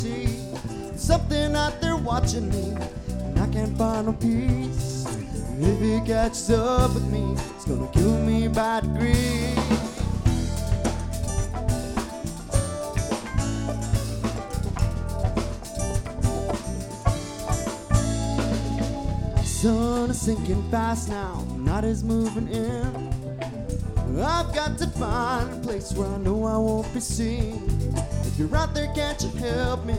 see. Something out there watching me, and I can't find no peace. And if it catches up with me, it's gonna kill me by degrees. Sun is sinking fast now, night is moving in. I've got to find a place where I know I won't be seen. If you're out there, can't you help me?